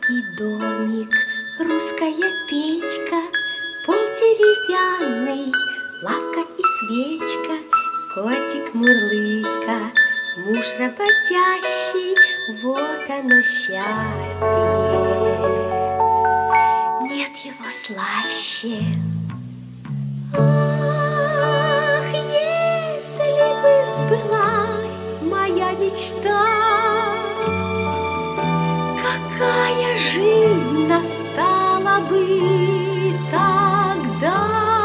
Маленький домик, русская печка, пол деревянный, лавка и свечка, котик мурлыка, муж работящий, вот оно счастье. Нет его слаще. Ах, если бы сбылась моя мечта, какая жизнь настала бы тогда!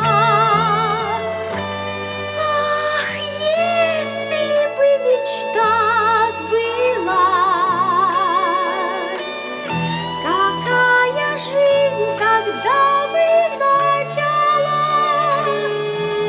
Ах, если бы мечта сбылась, какая жизнь тогда бы началась!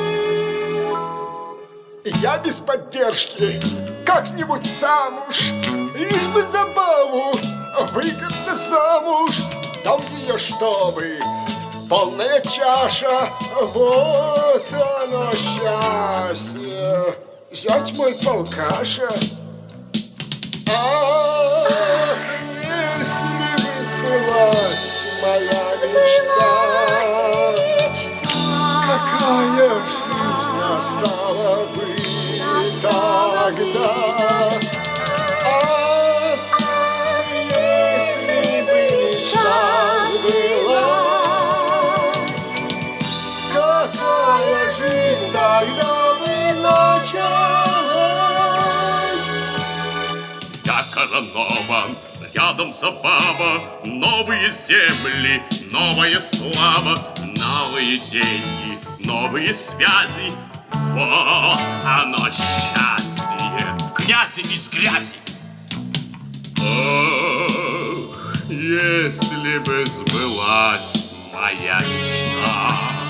Я без поддержки как-нибудь сам уж, лишь бы забаву, выгодно замуж. Дам ее, чтобы полная чаша, вот оно счастье. Зять мой полкаша. Ах, если бы сбылась моя мечта, какая жизнь настала бы тогда. Я Казанова, рядом забава, новые земли, новая слава, новые деньги, новые связи. Вот оно счастье, в грязи из грязи. Ах, если бы сбылась моя мечта,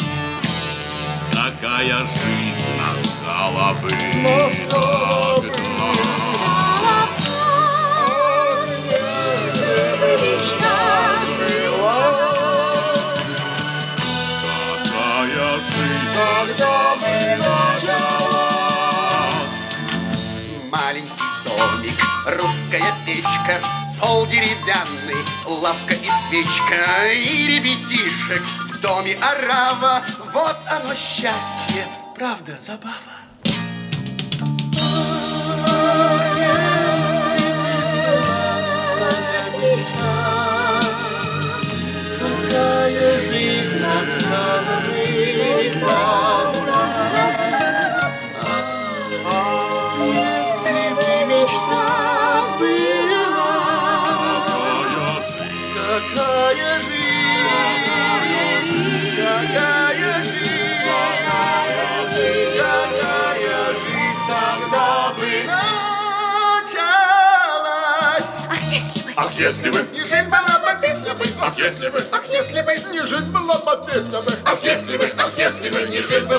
какая жизнь настала бы тогда. Маленький домик, русская печка, пол деревянный, лавка и свечка, и ребятишек в доме орава. Вот оно счастье, правда, забава. Какая жизнь настала бы тогда. Если бы мечта сбылась, какая жизнь, какая жизнь, какая жизнь тогда бы началась. Ах, если бы не жизнь была бы песня бы, ах, если бы ах, если бы Не жизнь была бы песня бы, ах, если бы не жизнь